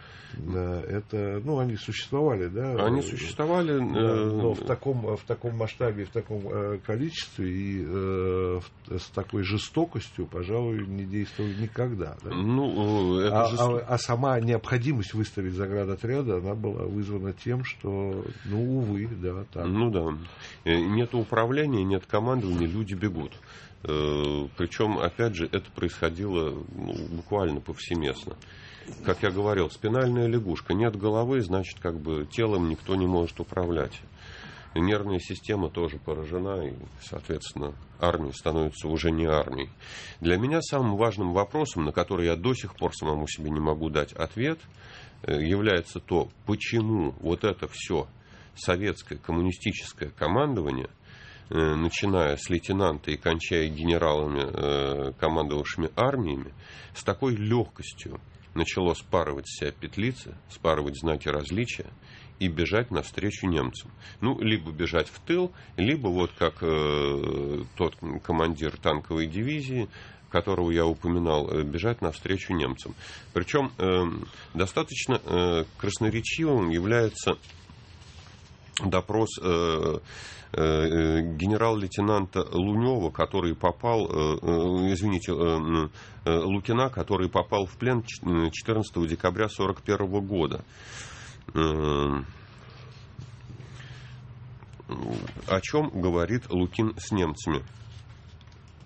да, это, ну, они существовали, да. Они существовали, да, но в таком, в таком масштабе, в таком э, количестве и э, с такой жестокостью, пожалуй, не действовали никогда. Да? Ну, это а, жест... а, а сама необходимость выставить заградотряды, она была вызвана тем, что, ну, увы, да, так. Ну да. Нет управления, нет командования, люди бегут. Причем, опять же, это происходило ну, буквально повсеместно. Как я говорил, спинальная лягушка. Нет головы, значит, как бы телом никто не может управлять. И нервная система тоже поражена, и, соответственно, армия становится уже не армией. Для меня самым важным вопросом, на который я до сих пор самому себе не могу дать ответ, является то, почему вот это все советское коммунистическое командование, начиная с лейтенанта и кончая генералами, командовавшими армиями, с такой легкостью начало спарывать с себя петлицы, спарывать знаки различия и бежать навстречу немцам. Ну, либо бежать в тыл, либо вот как э, тот командир танковой дивизии, которого я упоминал, э, бежать навстречу немцам. Причем э, достаточно э, красноречивым является допрос э, э, генерал-лейтенанта Лунева, который попал, э, э, извините, э, э, Лукина, который попал в плен четырнадцатого декабря сорок первого года. Э, о чем говорит Лукин с немцами?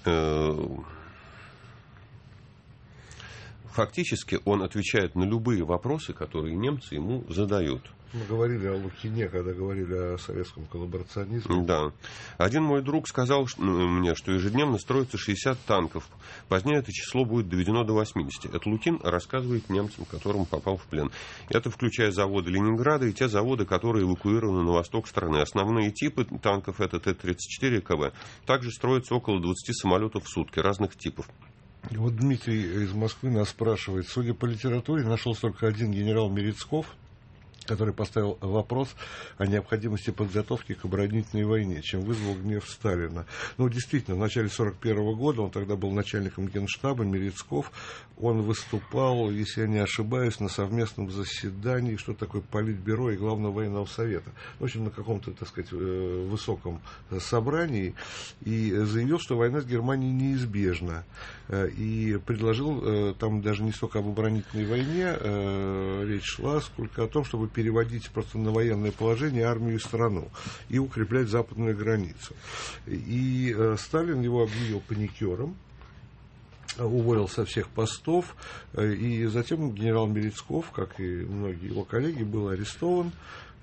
фактически он отвечает на любые вопросы, которые немцы ему задают. Мы говорили о Лукине, когда говорили о советском коллаборационизме. Да. Один мой друг сказал мне, что ежедневно строится шестьдесят танков. Позднее это число будет доведено до восьмидесяти. Это Лукин рассказывает немцам, которым попал в плен. Это включая заводы Ленинграда и те заводы, которые эвакуированы на восток страны. Основные типы танков это Т тридцать четыре и К В. Также строится около двадцати самолетов в сутки разных типов. И вот Дмитрий из Москвы нас спрашивает. Судя по литературе, нашелся только один генерал Мерецков, который поставил вопрос о необходимости подготовки к оборонительной войне, чем вызвал гнев Сталина. Ну, действительно, в начале сорок первого года, он тогда был начальником Генштаба, Мерецков, он выступал, если я не ошибаюсь, на совместном заседании, что такое Политбюро и Главного военного совета. В общем, на каком-то, так сказать, высоком собрании, и заявил, что война с Германией неизбежна. И предложил, там даже не столько об оборонительной войне речь шла, сколько о том, чтобы переводить просто на военное положение армию и страну и укреплять западную границу. И э, Сталин его объявил паникером, уволил со всех постов, э, и затем генерал Мерецков, как и многие его коллеги, был арестован.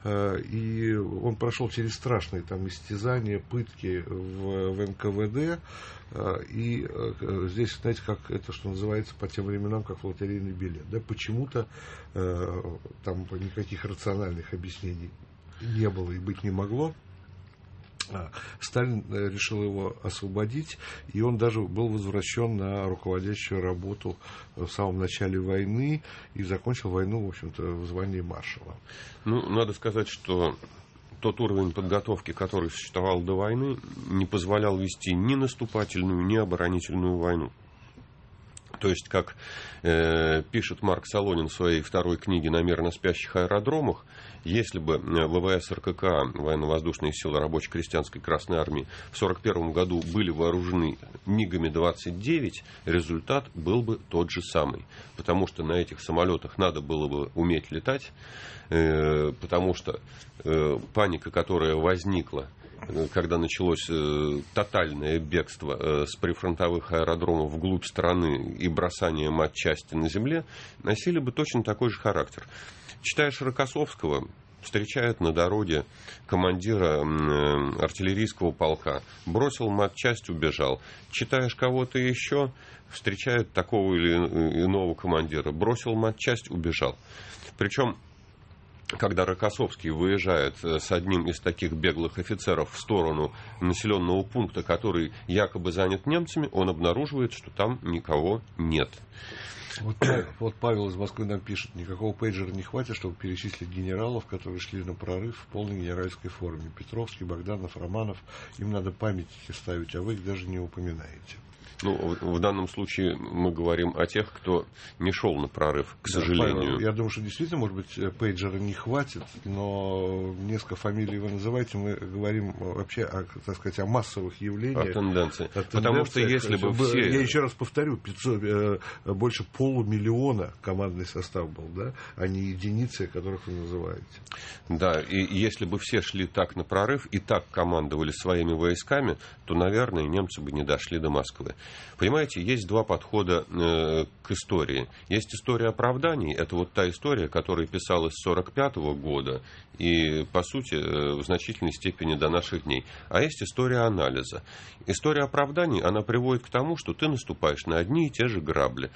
И он прошел через страшные там истязания, пытки в, в Эн Ка Вэ Дэ. И здесь, знаете, как это, что называется, по тем временам, как лотерейный билет. Да, почему-то э, там никаких рациональных объяснений не было и быть не могло. Сталин решил его освободить, и он даже был возвращен на руководящую работу в самом начале войны и закончил войну, в общем-то, в звании маршала. Ну, надо сказать, что тот уровень подготовки, который существовал до войны, не позволял вести ни наступательную, ни оборонительную войну. То есть, как э, пишет Марк Солонин в своей второй книге «На мирно спящих аэродромах», если бы вэ вэ эс Эр Ка Ка, военно-воздушные силы рабоче-крестьянской Красной Армии, в сорок первом году были вооружены МиГами двадцать девять, результат был бы тот же самый. Потому что на этих самолетах надо было бы уметь летать, э, потому что э, паника, которая возникла, когда началось э, тотальное бегство э, с прифронтовых аэродромов вглубь страны и бросание матчасти на земле, носили бы точно такой же характер. Читаешь Рокоссовского, встречают на дороге командира э, артиллерийского полка, бросил матчасть, убежал. Читаешь кого-то еще, встречают такого или иного командира, бросил матчасть, убежал. Причем, когда Рокоссовский выезжает с одним из таких беглых офицеров в сторону населенного пункта, который якобы занят немцами, он обнаруживает, что там никого нет. Вот, вот Павел из Москвы нам пишет, никакого пейджера не хватит, чтобы перечислить генералов, которые шли на прорыв в полной генеральской форме. Петровский, Богданов, Романов. Им надо памятники ставить, а вы их даже не упоминаете. Ну, в данном случае мы говорим о тех, кто не шел на прорыв, к да, сожалению. Павел, я думаю, что действительно, может быть, пейджера не хватит, но несколько фамилий вы называете, мы говорим вообще о, так сказать, о массовых явлениях. О тенденциях. О Потому что если бы все... Я еще раз повторю, пятьсот, больше полумиллиона командный состав был, да, а не единицы, которых вы называете. Да, и если бы все шли так на прорыв и так командовали своими войсками, то, наверное, немцы бы не дошли до Москвы. Понимаете, есть два подхода э, к истории. Есть история оправданий, это вот та история, которая писалась с сорок пятого года и, по сути, э, в значительной степени до наших дней. А есть история анализа. История оправданий, она приводит к тому, что ты наступаешь на одни и те же грабли,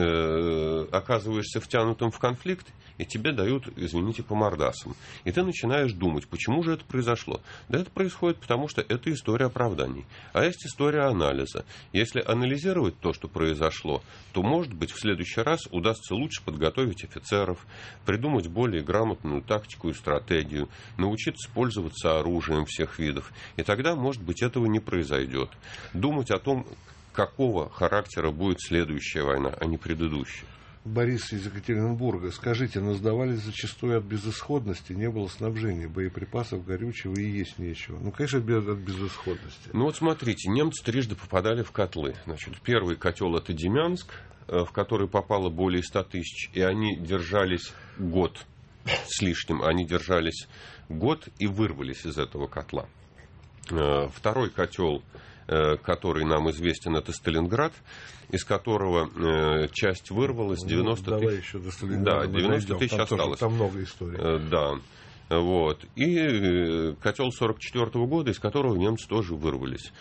э, оказываешься втянутым в конфликт, и тебе дают, извините, по мордасам. И ты начинаешь думать, почему же это произошло. Да это происходит потому, что это история оправданий. А есть история анализа. Если анализировать то, что произошло, то, может быть, в следующий раз удастся лучше подготовить офицеров, придумать более грамотную тактику и стратегию, научиться пользоваться оружием всех видов. И тогда, может быть, этого не произойдет. Думать о том, какого характера будет следующая война, а не предыдущая. Борис из Екатеринбурга. Скажите, но сдавались зачастую от безысходности, не было снабжения, боеприпасов, горючего и есть нечего. Ну, конечно, без, от безысходности. Ну, вот смотрите, немцы трижды попадали в котлы. Значит, первый котел — это Демянск, в который попало более ста тысяч, и они держались год с лишним. Они держались год и вырвались из этого котла. Второй котел — который нам известен, это Сталинград, из которого часть вырвалась, девяносто ну, тысяч. Еще до Сталинграда, да, девяносто тысяч там осталось. Тоже, там много историй. Да. Вот. И котел сорок четвёртого года, из которого немцы тоже вырвались.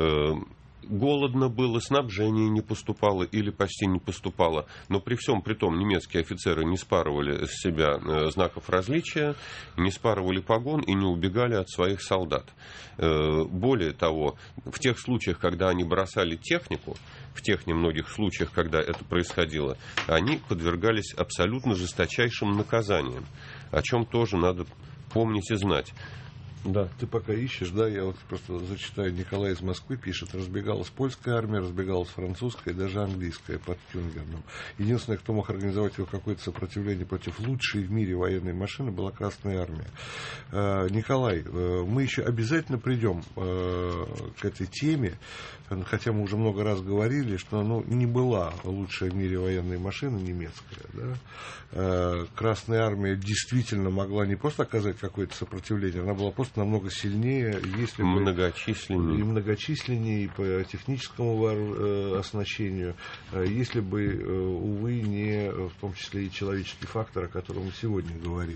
Голодно было, снабжение не поступало или почти не поступало, но при всем при том немецкие офицеры не спарывали с себя знаков различия, не спарывали погон и не убегали от своих солдат. Более того, в тех случаях, когда они бросали технику, в тех немногих случаях, когда это происходило, они подвергались абсолютно жесточайшим наказаниям, о чем тоже надо помнить и знать. Да, ты пока ищешь, да, я вот просто зачитаю, Николай из Москвы пишет: разбегалась польская армия, разбегалась французская, даже английская под Кюнгерном. Единственное, кто мог организовать его какое-то сопротивление против лучшей в мире военной машины, была Красная армия. Э, Николай, э, мы еще обязательно придем э, к этой теме, хотя мы уже много раз говорили, что ну, не была лучшая в мире военная машина немецкая, да? э, Красная армия действительно могла не просто оказать какое-то сопротивление, она была просто намного сильнее, если бы многочисленнее. И многочисленнее, и по техническому оснащению, если бы, увы, не в том числе и человеческий фактор, о котором мы сегодня говорим.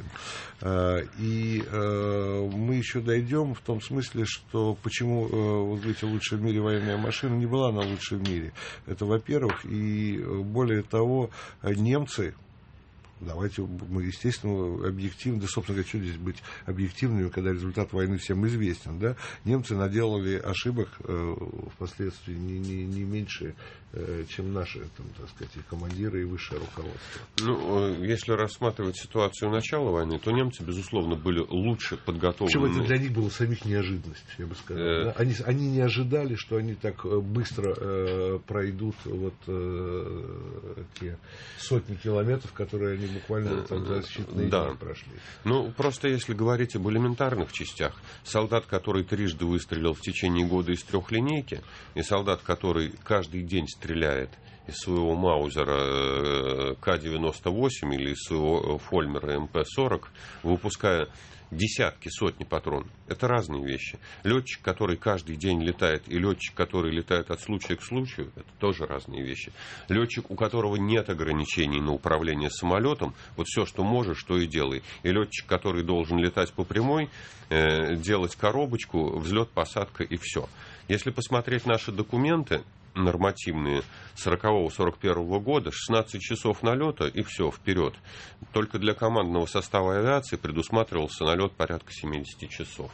И мы еще дойдем в том смысле, что почему, вы говорите, лучшая в мире военная машина, не была она лучшей в мире. Это, во-первых, и более того, немцы, давайте мы, естественно, объективно, да, собственно говоря, что здесь быть объективными, когда результат войны всем известен, да? Немцы наделали ошибок э, впоследствии не, не, не меньше, э, чем наши, там, так сказать, и командиры, и высшее руководство. Ну, если рассматривать ситуацию начала войны, то немцы, безусловно, были лучше подготовлены. Причем это для них было самих неожиданность, я бы сказал. Э... Да? Они, они не ожидали, что они так быстро э, пройдут вот э, те сотни километров, которые они буквально там за считанные да. дни прошли. Ну, просто если говорить об элементарных частях, солдат, который трижды выстрелил в течение года из трехлинейки, и солдат, который каждый день стреляет из своего Маузера К девяносто восемь или из своего Фольмера М П сорок, выпуская десятки, сотни патронов. Это разные вещи. Летчик, который каждый день летает, и летчик, который летает от случая к случаю, это тоже разные вещи. Летчик, у которого нет ограничений на управление самолетом, вот все, что можешь, что и делай. И летчик, который должен летать по прямой, э, делать коробочку, взлет, посадка и все. Если посмотреть наши документы нормативные сорокового сорок первого года, шестнадцать часов налета и все, вперед. Только для командного состава авиации предусматривался налет порядка семьдесят часов.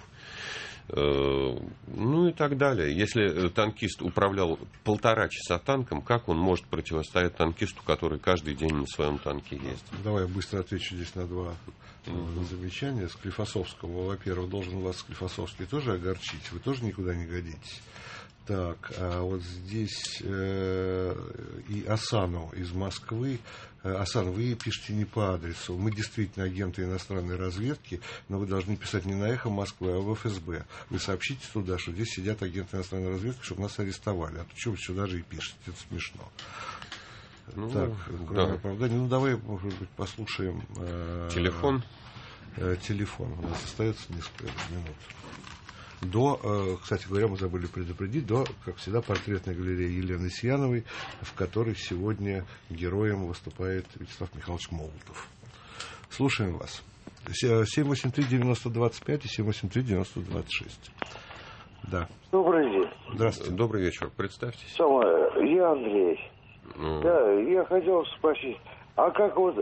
Ну и так далее. Если танкист управлял полтора часа танком, как он может противостоять танкисту, который каждый день на своем танке ездит? Давай я быстро отвечу здесь на два mm-hmm. замечания. Склифосовского, во-первых, должен вас Склифосовский тоже огорчить. Вы тоже никуда не годитесь. Так, а вот здесь э, и Асану из Москвы. Асан, вы пишете не по адресу. Мы действительно агенты иностранной разведки, но вы должны писать не на Эхо Москвы, а в Эф Эс Бэ. Вы сообщите туда, что здесь сидят агенты иностранной разведки, чтобы нас арестовали. А то что вы сюда же и пишете? Это смешно. Ну, так, кроме да. оправдания. Ну, давай, может быть, послушаем... Э, телефон? Э, телефон. У нас остается несколько минут. До, кстати говоря, мы забыли предупредить, до, как всегда, портретной галереи Елены Сияновой, в которой сегодня героем выступает Вячеслав Михайлович Молотов. Слушаем вас. семь восемь три девяносто двадцать пять и семь восемь три девяносто двадцать шесть. Да. Добрый день. Здравствуйте. Добрый вечер. Представьтесь. Самое, я Андрей. Mm. Да, я хотел спросить, а как вот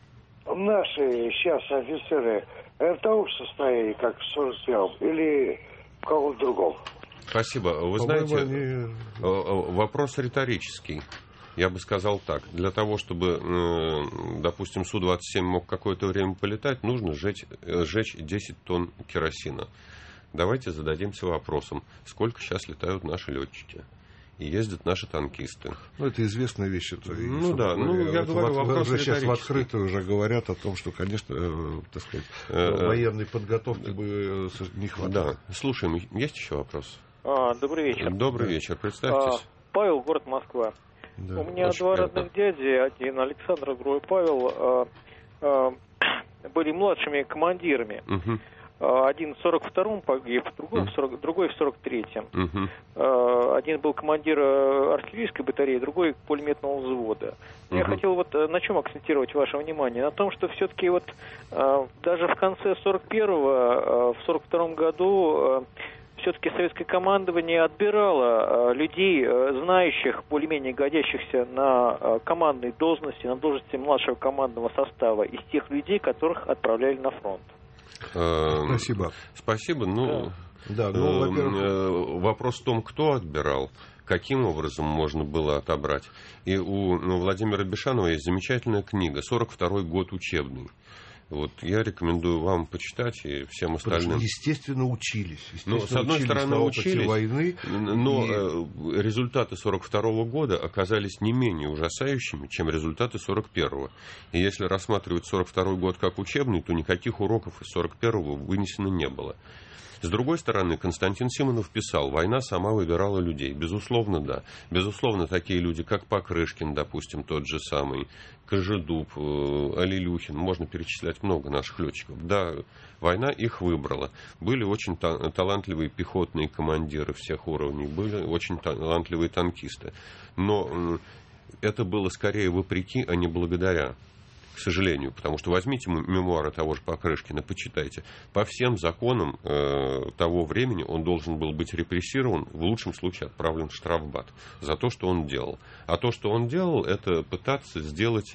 наши сейчас офицеры, в том же состоянии, как в сорок первом, или в каком-то другом? Спасибо. Вы знаете, они... вопрос риторический. Я бы сказал так. Для того, чтобы, допустим, Су двадцать семь мог какое-то время полетать, нужно сжечь, сжечь десять тонн керосина. Давайте зададимся вопросом, сколько сейчас летают наши летчики и ездят наши танкисты. Ну, это известная вещь. Это, ну, да, ну, я это говорю, в, вопрос уже сейчас в открытую уже говорят о том, что, конечно, э, так сказать, э, военной подготовки бы не хватало. Да, слушаем. Есть еще вопрос? А, добрый вечер. Добрый да. вечер, представьтесь. А, Павел, город Москва. Да. У меня Очень два приятно. родных дяди, один Александр, другой Павел, а, а, были младшими командирами. Угу. Один в сорок втором погиб, другой в, сорок, другой в сорок третьем. Uh-huh. Один был командир артиллерийской батареи, другой пулеметного взвода. Uh-huh. Я хотел вот на чем акцентировать ваше внимание? На том, что все-таки вот даже в конце сорок первого, в сорок втором году все-таки советское командование отбирало людей, знающих, более-менее годящихся на командные должности, на должности младшего командного состава, из тех людей, которых отправляли на фронт. Спасибо. Спасибо. Ну, да. Да, ну, во-первых... вопрос в том, кто отбирал, каким образом можно было отобрать. И у ну, Владимира Бишанова есть замечательная книга «сорок второй год учебный». Вот я рекомендую вам почитать и всем остальным. Естественно, учились. Естественно, ну, с одной учились стороны, учились, войны, но и... результаты сорок второго года оказались не менее ужасающими, чем результаты сорок первого. И если рассматривать сорок второй год как учебный, то никаких уроков из сорок первого вынесено не было. С другой стороны, Константин Симонов писал, война сама выбирала людей. Безусловно, да. Безусловно, такие люди, как Покрышкин, допустим, тот же самый, Кожедуб, Алилюхин, можно перечислять много наших летчиков. Да, война их выбрала. Были очень та- талантливые пехотные командиры всех уровней, были очень талантливые танкисты. Но это было скорее вопреки, а не благодаря. К сожалению, потому что возьмите мемуары того же Покрышкина, почитайте. По всем законам э, того времени он должен был быть репрессирован, в лучшем случае отправлен в штрафбат за то, что он делал. А то, что он делал, это пытаться сделать...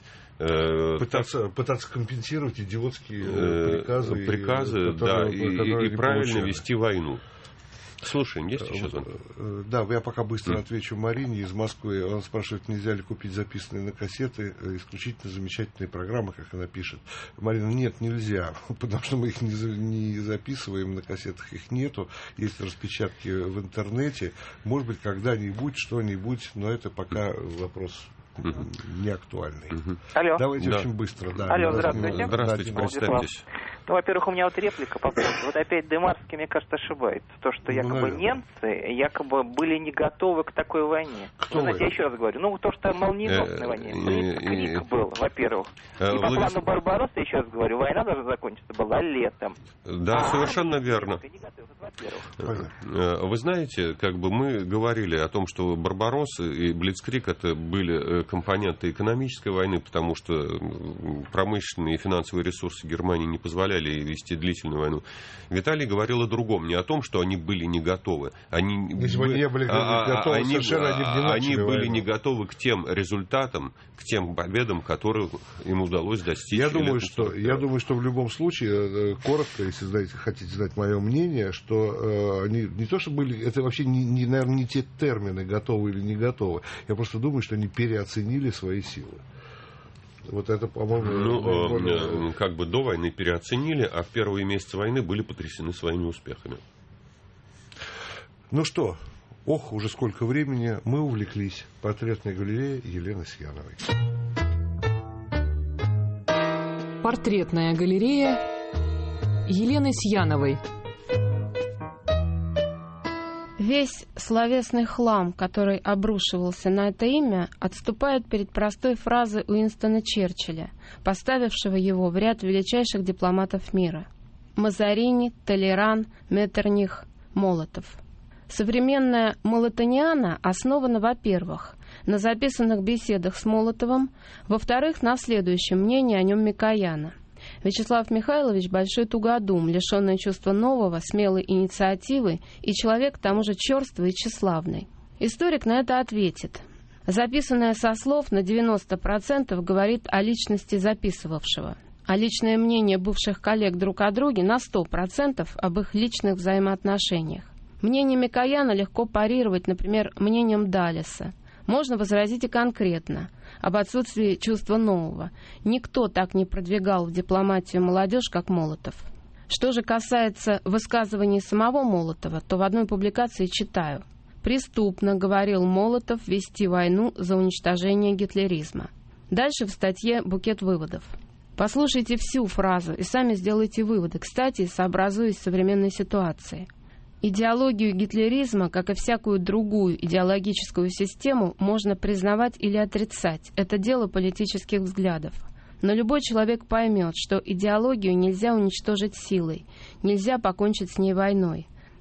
Э, пытаться, так, пытаться компенсировать идиотские э, приказы, приказы и, да, которые, и, которые и правильно получали. вести войну. Слушаем, есть еще звонки? Да, я пока быстро Mm. отвечу Марине из Москвы. Он спрашивает, нельзя ли купить записанные на кассеты исключительно замечательные программы, как она пишет. Марина, нет, нельзя, потому что мы их не, не записываем, на кассетах их нету. Есть распечатки в интернете. Может быть, когда-нибудь что-нибудь, но это пока вопрос... Uh-huh. не актуальный. Uh-huh. Алло. Давайте да. очень быстро. Да, Алло, здравствуйте. Здравствуйте, представьтесь. Ну, во-первых, у меня вот реплика по поводу. Вот опять Демарский, мне кажется, ошибается. То, что якобы ну, немцы якобы были не готовы к такой войне. Кто вы знаете, я еще раз говорю. Ну, то, что молниеносной войне. Крик был, во-первых. И по плану Барбаросса, еще раз говорю, война должна закончиться была летом. Да, совершенно верно. Вы знаете, как бы мы говорили о том, что Барбаросса и Блицкриг это были компоненты экономической войны, потому что промышленные и финансовые ресурсы Германии не позволяли вести длительную войну. Виталий говорил о другом, не о том, что они были не готовы. Они, Если бы они не были а, готовы, они, совершенно они, не они были войну. не готовы к тем результатам, к тем победам, которые им удалось достичь. Я думаю, что, я думаю, что в любом случае, коротко, если знаете, хотите знать мое мнение, что э, они не то, что были, это вообще, не, не, наверное, не те термины, готовы или не готовы. Я просто думаю, что они переоценили свои силы. Вот это, по-моему... Ну, более... как бы до войны переоценили, а в первые месяцы войны были потрясены своими успехами. Ну что, ох, уже сколько времени мы увлеклись. Портретная галерея Елены Сьяновой. Портретная галерея Елены Сьяновой. Весь словесный хлам, который обрушивался на это имя, отступает перед простой фразой Уинстона Черчилля, поставившего его в ряд величайших дипломатов мира. Мазарини, Толеран, Меттерних, Молотов. Современная молотониана основана, во-первых, на записанных беседах с Молотовым, во-вторых, на следующем мнении о нем Микояна. Вячеслав Михайлович – большой тугодум, лишенный чувства нового, смелой инициативы и человек, к тому же, черствый и тщеславный. Историк на это ответит. Записанное со слов на девяносто процентов говорит о личности записывавшего, а личное мнение бывших коллег друг о друге на сто процентов об их личных взаимоотношениях. Мнение Микояна легко парировать, например, мнением Даллеса. Можно возразить и конкретно об отсутствии чувства нового. Никто так не продвигал в дипломатию молодежь, как Молотов. Что же касается высказываний самого Молотова, то в одной публикации читаю: «Преступно, — говорил Молотов, — вести войну за уничтожение гитлеризма». Дальше в статье букет выводов. Послушайте всю фразу и сами сделайте выводы, кстати, сообразуясь с современной ситуацией. Идеологию гитлеризма, как и всякую другую идеологическую систему, можно признавать или отрицать. Это дело политических взглядов. Но любой человек поймет, что идеологию нельзя уничтожить силой, нельзя покончить с ней войной.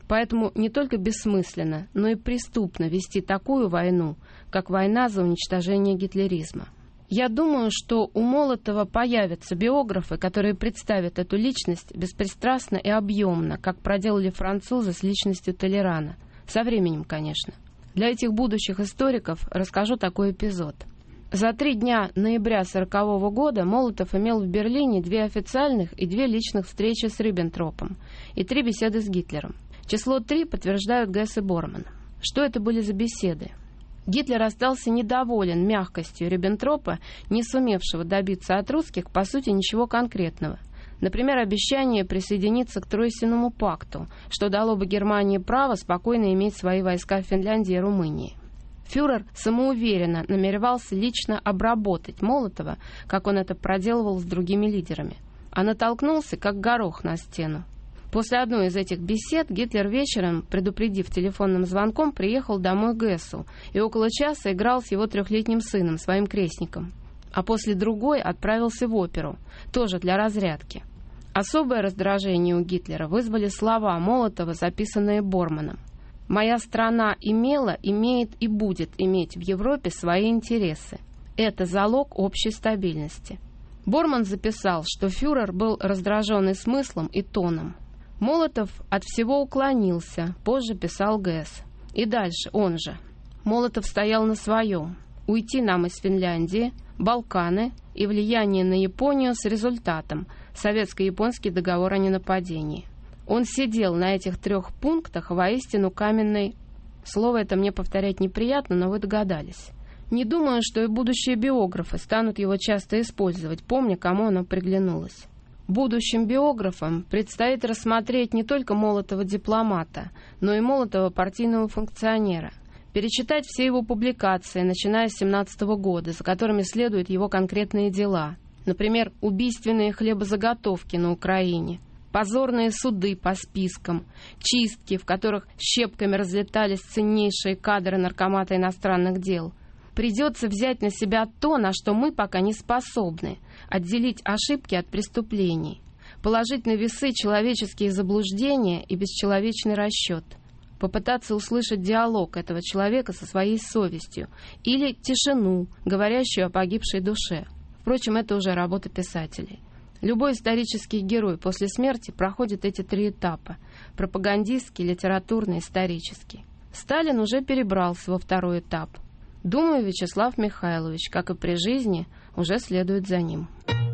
Поэтому не только бессмысленно, но и преступно вести такую войну, как война за уничтожение гитлеризма. Я думаю, что у Молотова появятся биографы, которые представят эту личность беспристрастно и объемно, как проделали французы с личностью Толерана. Со временем, конечно. Для этих будущих историков расскажу такой эпизод. За три дня ноября сорокового года Молотов имел в Берлине две официальных и две личных встречи с Риббентропом и три беседы с Гитлером. Число три подтверждают Гесс и Борман. Что это были за беседы? Гитлер остался недоволен мягкостью Риббентропа, не сумевшего добиться от русских, по сути, ничего конкретного. Например, обещание присоединиться к Тройственному пакту, что дало бы Германии право спокойно иметь свои войска в Финляндии и Румынии. Фюрер самоуверенно намеревался лично обработать Молотова, как он это проделывал с другими лидерами, а натолкнулся, как горох на стену. После одной из этих бесед Гитлер вечером, предупредив телефонным звонком, приехал домой к Гессу и около часа играл с его трехлетним сыном, своим крестником. А после другой отправился в оперу, тоже для разрядки. Особое раздражение у Гитлера вызвали слова Молотова, записанные Борманом. «Моя страна имела, имеет и будет иметь в Европе свои интересы. Это залог общей стабильности». Борман записал, что фюрер был раздражен и смыслом, и тоном. Молотов от всего уклонился, позже писал Гесс. И дальше он же. Молотов стоял на своем. Уйти нам из Финляндии, Балканы и влияние на Японию с результатом советско-японский договор о ненападении. Он сидел на этих трех пунктах воистину каменной... Слово это мне повторять неприятно, но вы догадались. Не думаю, что и будущие биографы станут его часто использовать, помня, кому оно приглянулось. Будущим биографам предстоит рассмотреть не только Молотова-дипломата, но и Молотова-партийного функционера, перечитать все его публикации, начиная с семнадцатого года, за которыми следуют его конкретные дела, например, убийственные хлебозаготовки на Украине, позорные суды по спискам, чистки, в которых щепками разлетались ценнейшие кадры наркомата иностранных дел. Придется взять на себя то, на что мы пока не способны, отделить ошибки от преступлений, положить на весы человеческие заблуждения и бесчеловечный расчет, попытаться услышать диалог этого человека со своей совестью или тишину, говорящую о погибшей душе. Впрочем, это уже работа писателей. Любой исторический герой после смерти проходит эти три этапа – пропагандистский, литературный, исторический. Сталин уже перебрался во второй этап. Думаю, Вячеслав Михайлович, как и при жизни, уже следует за ним.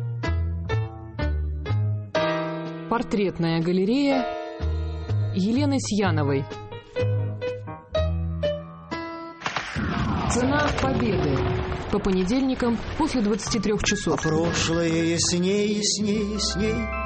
Портретная галерея Елены Сьяновой. Цена победы. По понедельникам после двадцати трёх часов. Прошлое ясней, ясней, ясней.